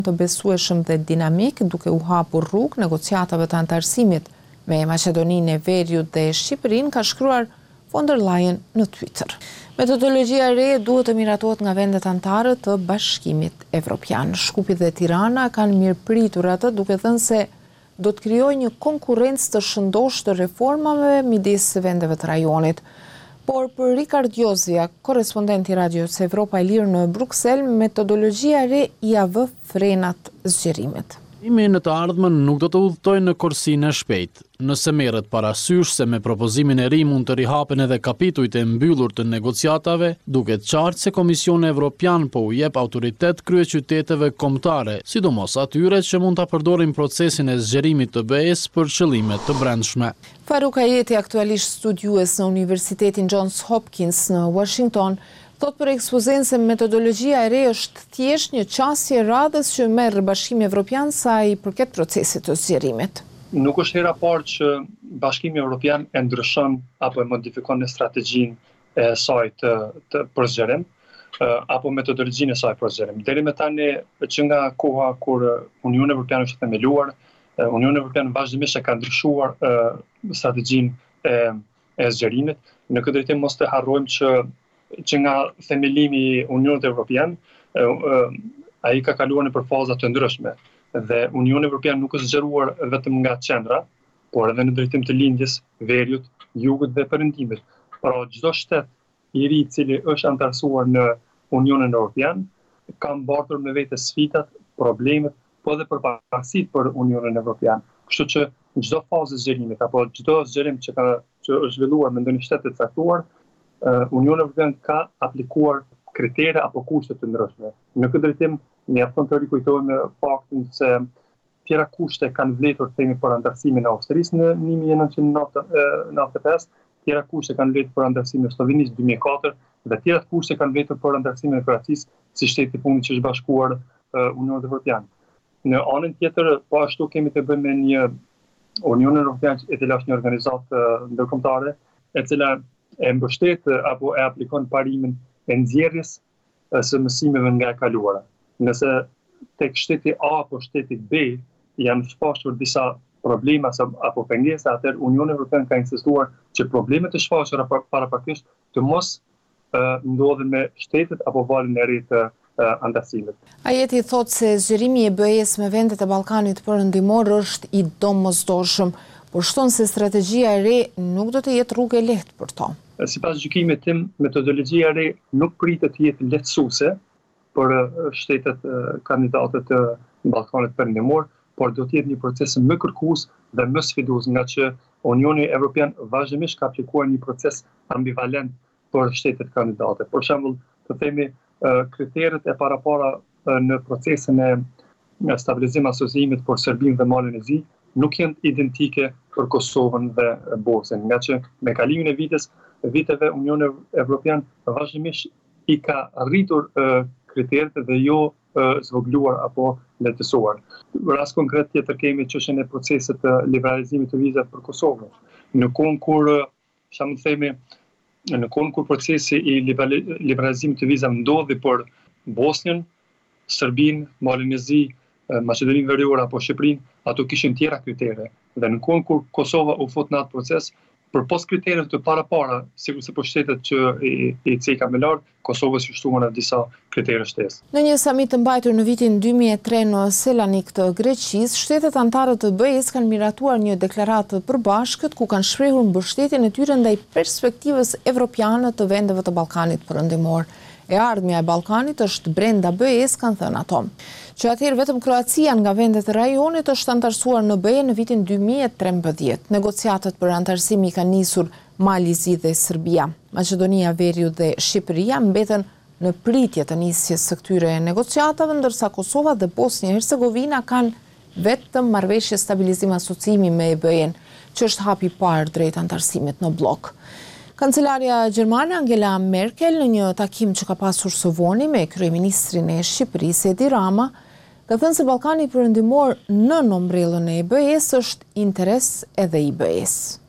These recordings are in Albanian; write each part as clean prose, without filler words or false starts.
të besueshëm dhe dinamik, duke u hapur rrugë negociatave të antarësimit me Maqedoninë e Veriut dhe Shqipërinë, ka shkruar von der Leyen në Twitter. Metodologjia e re duhet të miratohet nga vendet anëtare të Bashkimit Evropian. Shkupi dhe Tirana kanë mirëpritur atë, duke thënë se do të krijojë një konkurrencë të shëndosh të reformave midis vendeve të rajonit. Por për Rikard Jozia, korrespondent i Radios Evropa e Lirë në Bruksel, metodologjia e re ia vë frenat zgjerimit. Në të ardhmen nuk do të udhtojnë në korsinë e shpejt. Nëse merret parasysh se me propozimin e ri mund të rihapen edhe kapitujt e mbyllur të negociatave, duket qartë se Komisioni Evropian po u jep autoritet kryeqyteteve kombëtare, sidomos atyre që mund ta përdorin procesin e zgjerimit të BE-s për qëllime të brendshme. Faruk Ajeti, aktualisht studiues në Universitetin Johns Hopkins në Washington, thot për ekspozen se metodologjia e re është thjesht një qasje radhës që merr Bashkimi Evropian sa i përket procesit të zgjerimit. Nuk është hera parë që Bashkimi Evropian e ndryshon apo e modifikon në strategjinë e saj të për zgjerim, apo metodologjinë e saj për zgjerim. Deri më tani, që nga koha kur Unioni Evropian është themeluar, Unioni Evropian vazhdimisht e ka ndryshuar strategjinë e zgjerimit. Në këtë drejtim mos të harrojmë që nga themelimi i Unionit Evropian, ai ka kaluar nëpër faza të ndryshme dhe Unioni Evropian nuk është zgjeruar vetëm nga qendra, por edhe në drejtim të lindjes, veriut, jugut dhe perëndimit. Pra çdo shtet i ri i cili është antarësuar në Unionin Evropian ka mbartur me vete sfidat, problemet, po edhe përparësitë për Unionin Evropian. Kështu që çdo fazë zgjerimit apo çdo zgjerim që është zhvilluar me ndonjë shtet të caktuar, Unioni Evropian ka aplikuar kritere apo kushte të ndryshme. Në këtë drejtim, mjafton të rikujtojmë faktin se tjera kushte kanë vletur themi për antarësimin e Austrisë në 1995, tjera kushte kanë vletur për antarësimin e Slovenisë 2004 dhe tjera kushte kanë vletur për antarësimin e Kroacisë si shteti i fundit që është bashkuar Unionit Evropian. Në anën tjetër, po ashtu kemi të bëjmë me një Union Evropian e cila është një organizatë ndërkombëtare e cila e mbështet apo e aplikon parimin e nxjerrjes së mësimeve nga e kaluara. Nëse tek shteti A apo shteti B janë shfaqur disa probleme apo pengesa, atëherë Unioni Evropian ka insistuar që problemet e shfaqura paraprakisht të mos ndodhen me shtetet apo valën e ri të antarësimit. Ajeti thot se zgjerimi i BE-s me vendet e Ballkanit Perëndimor është i domosdoshëm, por shton se strategjia e re nuk do të jetë rrugë e lehtë për to. Sipas gjykimit tim, metodologjia e re nuk pritet të jetë lehtësuese për shtetet kandidate të Ballkanit Perëndimor, por do të jetë një proces më kërkues dhe më sfidues, nga që Unioni Evropian vazhdimisht ka aplikuar një proces ambivalent për shtetet kandidate. Për shembull, të themi kriteret e parapara në procesin e stabilizim asociimit për Serbinë dhe Malin e Zi nuk janë identike për Kosovën dhe Bosnjën, nga që me kalimin e viteve Unioni Evropian vazhdimisht i ka rritur kriteret dhe jo zvogluar apo lehtësuar. Në rast konkret tjetër kemi çështjen e procesit të liberalizimit të vizave për Kosovën. Në kohën kur procesi i liberalizimit të vizave ndodhi për Bosnjën, Serbinë, Malin e Zi, Maqedoninë Veriore apo Shqipërinë, ato kishin tjera kritere. Dhe në kohën kur Kosova u fut në atë proces, përpos kritere të para, sigurisht për shtetet që i ceka më lart, Kosovës u shtuan disa kritere shtesë. Në një samit të mbajtur në vitin 2003 në Selanik të Greqisë, shtetet anëtare të BE-s kanë miratuar një deklaratë të përbashkët ku kanë shprehur mbështetjen e tyre ndaj perspektivës evropiane të vendeve të Ballkanit Perëndimor. E ardhmja e Ballkanit është brenda BE-s, kanë thënë ato. Që atëherë vetëm Kroacia nga vendet e rajonit është antarësuar në BE në vitin 2013. Negociatat për antarësimi kanë nisur Mali i Zi dhe Serbia. Maqedonia, Veriut dhe Shqipëria mbeten në pritje të nisjes së këtyre negociatave, ndërsa Kosova dhe Bosnia e Hercegovina kanë vetëm marrëveshje stabilizim asociimi me BE-n, që është hapi i parë drejt antarësimit në blok. Kancelaria gjermane Angela Merkel në një takim që ka pasur së voni me kryeministrin e Shqipërisë Edi Rama, ka thënë se Ballkani Perëndimor në ombrellën e BE-s është interes edhe i BE-s.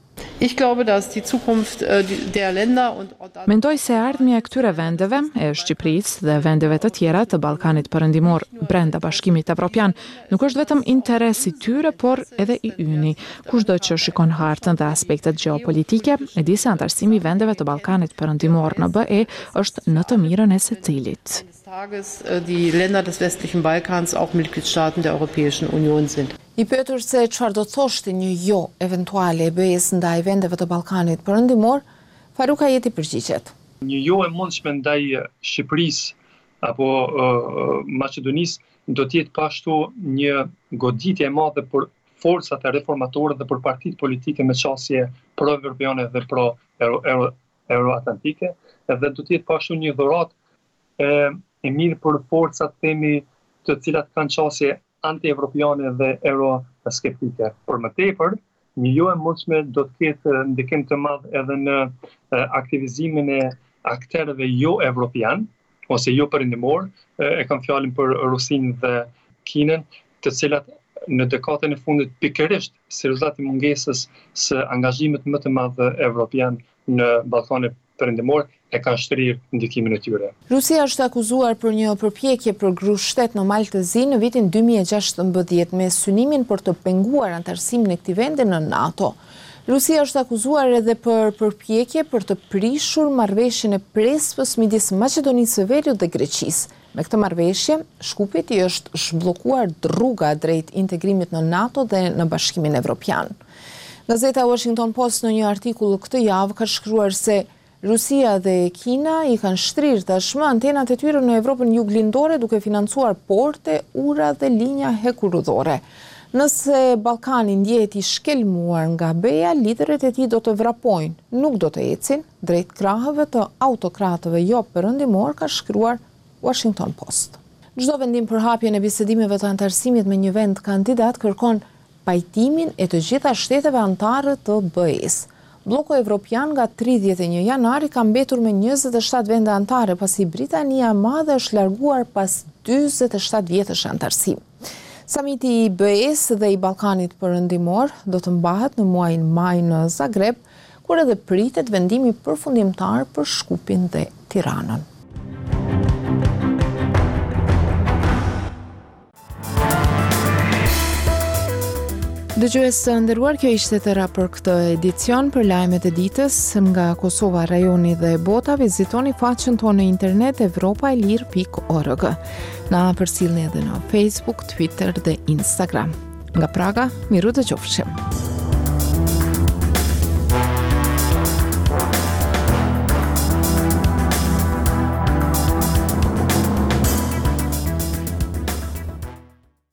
Ich glaube, dass die Zukunft der Länder und Mendoj se ardhmja e këtyre vendeve, e Shqipërisë dhe vendeve të tjera të Ballkanit Perëndimor brenda Bashkimit Evropian, nuk është vetëm interes i tyre, por edhe i yni. Kushdo që shikon hartën dhe aspektet gjeopolitike, e di se antarësimi i vendeve të Ballkanit Perëndimor në BE është në të mirën e secilit. Tages die Länder des westlichen Balkans auch Mitgliedstaaten der Europäischen Union sind. I pyetur se çfarë do të thoshte një jo eventuale e BE-s ndaj vendeve të Ballkanit Perëndimor, Faruk Ajeti përgjigjet. Një jo e mundshme ndaj Shqipërisë apo Maqedonisë do të jetë pashtu një goditje e madhe për forcat e reformatore dhe për partitë politike me qasje pro-evropiane dhe pro-euroatlantike, dhe do të jetë pashtu një dhuratë e mirë për forcat themi të cilat kanë qasje anti-evropiane dhe euroskeptike. Por më tepër, një jo e mundshme do të ketë ndikim të madh edhe në aktivizimin e akterëve jo evropian ose jo perëndimor, e kam fjalën për Rusinë dhe Kinën, të cilat në dekadën e fundit pikërisht si rezultat i mungesës së angazhimit më të madh evropian në Ballkanin Perëndimor e kanë shtrirë ndikimin e tyre. Rusia është akuzuar për një përpjekje për grushtet në Maltëzi në vitin 2016 me synimin për të penguar antarësimin e këtij vendi në NATO. Rusia është akuzuar edhe për përpjekje për të prishur marrëveshjen e Prespës midis Maqedonisë së Veriut dhe Greqisë. Me këtë marrëveshje, Shkupit i është zhbllokuar rruga drejt integrimit në NATO dhe në Bashkimin Evropian. Gazeta Washington Post në një artikull këtë javë ka shkruar se Rusia dhe Kina i kanë shtrirë tashmë antenat e tyre në Evropën juglindore duke financuar porte, ura dhe linja hekurudhore. Nëse Ballkani ndjehet i shkelmuar nga BE-ja, liderët e tij do të vrapojnë, nuk do të ecin drejt krahëve të autokratëve jo perëndimor, ka shkruar Washington Post. Çdo vendim për hapjen e bisedimeve të antarësimit me një vend kandidat kërkon pajtimin e të gjitha shteteve anëtare të BE-s. Bloku Evropian nga 31 janari ka mbetur me 27 vende anëtare, pasi Britania e Madhe është larguar pas 47 vjetësh antarësim. Samiti i BE-s dhe i Ballkanit Perëndimor do të mbahet në muajin maj në Zagreb, kur edhe pritet vendimi përfundimtar për Shkupin dhe Tiranën. Dëgjues të nderuar, kjo ishte tëra për këtë edicion. Për lajmet e ditës nga Kosova, rajoni dhe bota, vizitoni faqen tonë në internet evropailir.org. Na përcjellni edhe në Facebook, Twitter dhe Instagram. Nga Praga, miru dëgjofshim.